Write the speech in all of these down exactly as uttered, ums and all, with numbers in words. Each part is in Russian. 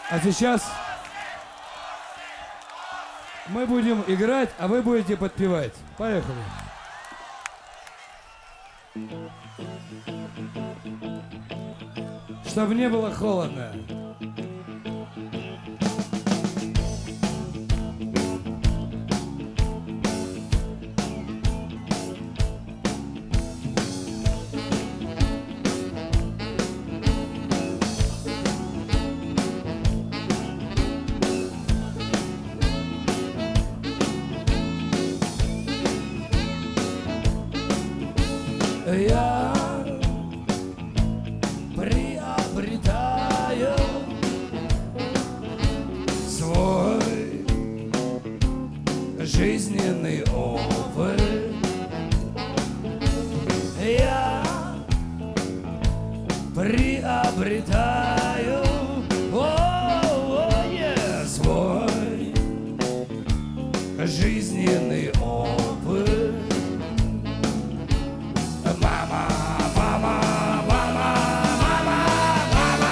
А сейчас мы будем играть, а вы будете подпевать. Поехали. Чтобы не было холодно. Я приобретаю свой жизненный опыт. Я приобретаю о, о, yeah, свой жизненный опыт. Мама, мама, мама, мама, мама.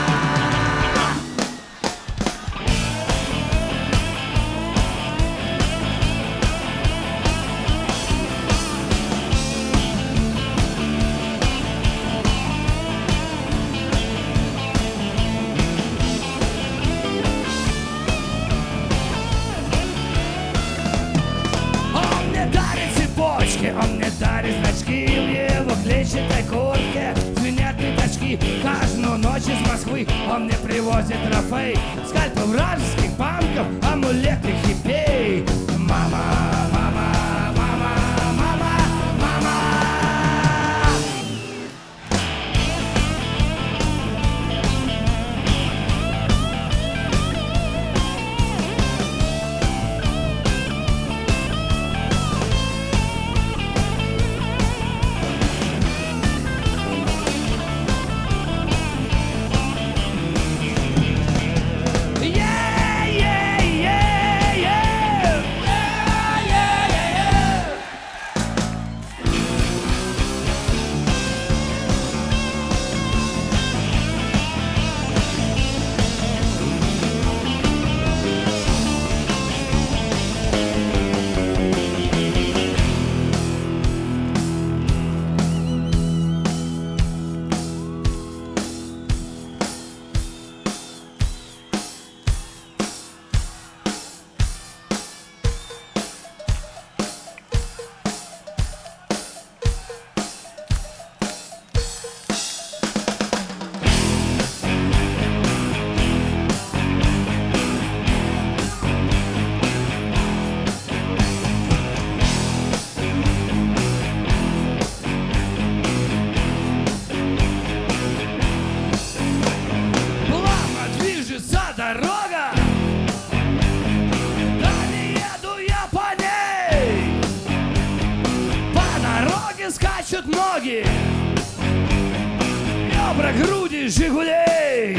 Он мне дарит цепочки, он мне дарит значки. В его клетчатой куртке звенят пятачки. Каждую ночь из Москвы он мне привозит трофей. Скальпы вражеских банков, амулеты хипей. Мама, мама, мама, мама, мама. Yeah, yeah, yeah, yeah. Yeah, yeah, yeah, yeah. Плавно движется дорога, да не еду я по ней. По дороге скачут ноги, ребра, груди Жигулей.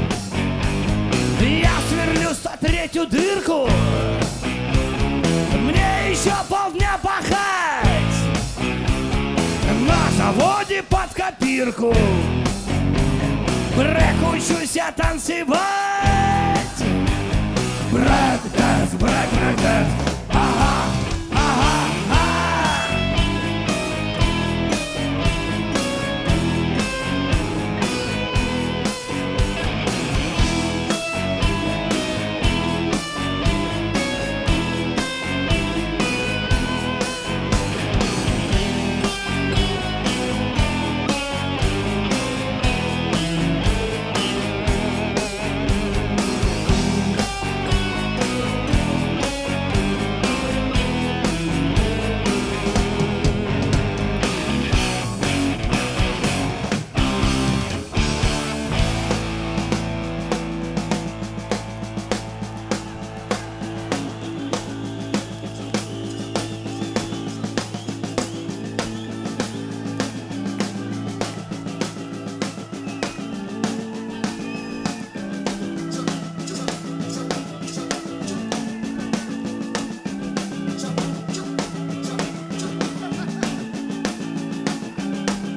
Я сверлю сто третью дырку, мне еще полдня пахать на заводе под копирку. Брэк, учусь я танцевать. Брэк-данс, брэк, брэк-данс. Ага, ага, ага.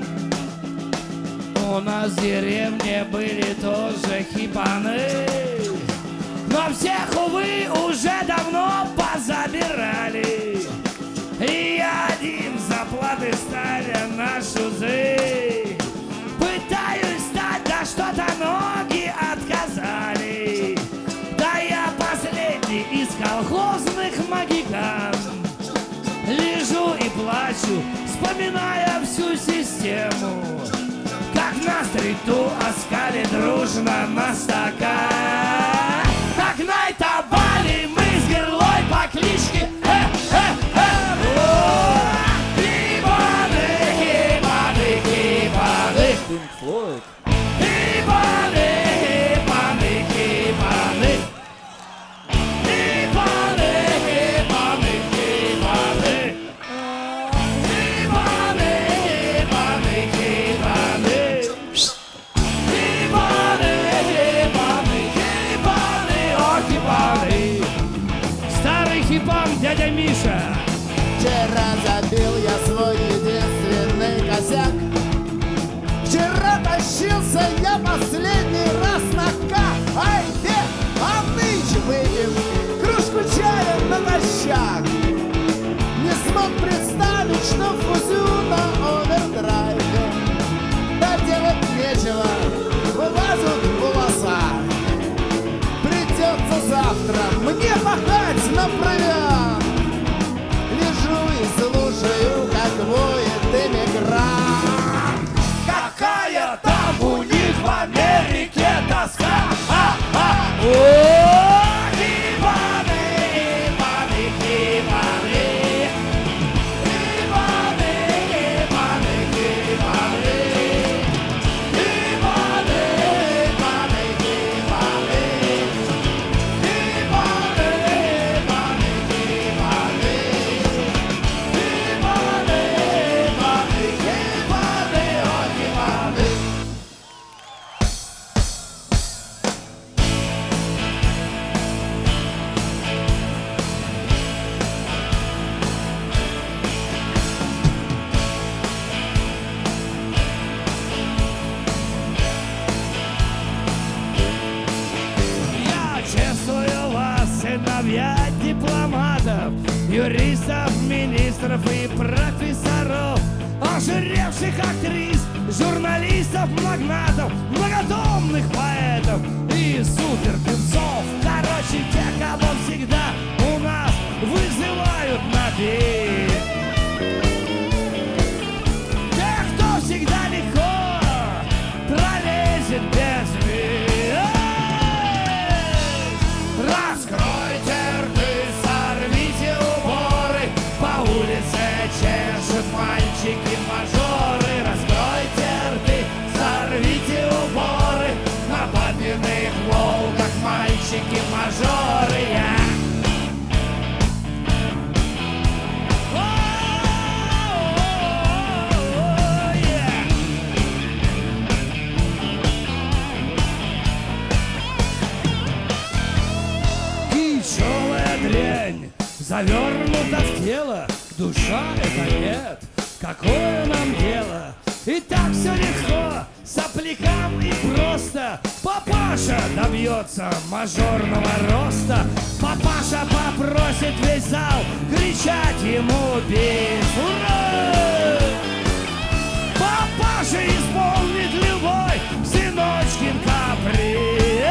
У нас в деревне были тоже хипаны. всех, увы, уже давно позабирали. И один заплаты стали на шузы. Пытаюсь встать, да что-то ноги отказали. Да я последний из колхозных магикан. Лежу и плачу, вспоминая всю систему, как на стриту оскали дружно на стакан. Как на Итабали мы с Герлой по кличке Хибаны, Хибаны, Хибаны, Pink Floyd. Хибаны, Хибаны, Хибаны, Хибаны, Хибаны, Хибаны, Хибаны, Хибаны, Хибаны, Хибаны, Хибаны, Хибаны, о, Хибаны. Старый хипан дядя Миша. Вчера забил я свой единственный косяк. Вчера тащился я последний раз на К. Ай, где? А нынче выпьем кружку чая натощак. Не смог представить, что фузю на овердрайве. Да делать нечего, вылазят в волосах. Придется завтра мне пахать на провиант. Лежу и слушаю, как воет эмигрант. Какая там у них в Америке тоска. А-а! О, Хибаны, Хибаны, Хибаны, Хибаны, Хибаны, Хибаны, Хибаны, Хибаны, Хибаны, Хибаны, Хибаны, Хибаны, Хибаны, Хибаны, о, Хибаны. Я чествую вас, сыновья дипломатов, юристов, министров и профессоров, ожиревших актрис, журналистов, магнатов, многотомных поэтов и суперпевцов. Короче, те, кого всегда у нас вызывают на пир. Тех, кто всегда легко пролезет без мира. Раскройте рты, сорвите уборы, по улице чешут мальчики-мажоры. Раскройте рты, сорвите уборы, на папиных волках мальчики-мажоры. Я кичевая дрянь завернута в тело, душа это нет. Какое нам дело? И так все легко, соплякам и просто. Папаша добьется мажорного роста. Папаша попросит весь зал кричать ему бис. Ура! Папаша исполнит любой сыночкин каприз.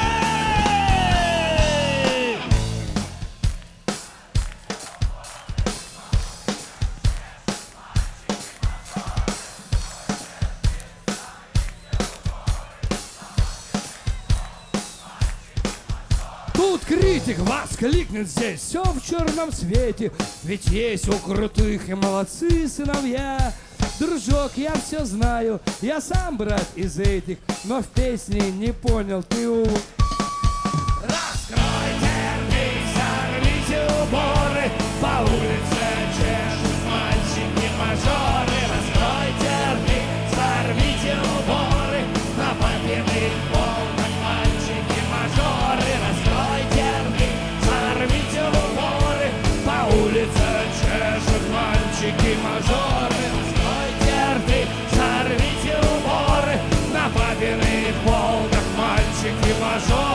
Тут критик воскликнет: здесь все в черном свете, ведь есть у крутых и молодцы сыновья. Дружок, я все знаю, я сам брат из этих, но в песне не понял ты у... Раскройте рты, сорвите уборы, по улице чешут мальчики-мажоры. Раскройте рты, сорвите уборы, на папиных волнах мальчики-мажоры. Раскройте рты, сорвите уборы, по улице чешут мальчики-мажоры. Раскройте рты, сорвите уборы, на папиных волнах мальчики-мажоры.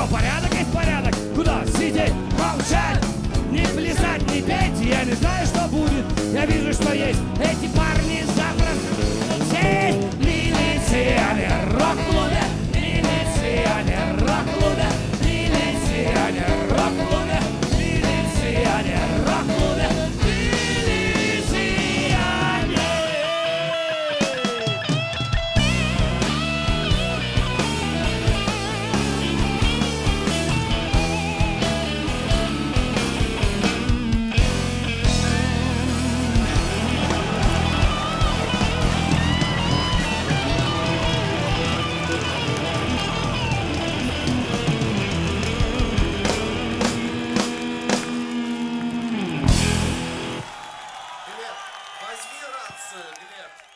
Что, порядок есть порядок? Куда сидеть, молчать? Не плясать, не петь, я не знаю, что будет. Я вижу, что есть эти парни завтра. Все милиционер, рок-клубе, милиционер, рок-клубе, милиционер, рок-клубе, милиционер, рок-клубе, милиционер. Глеб, возьми рацию, Глеб.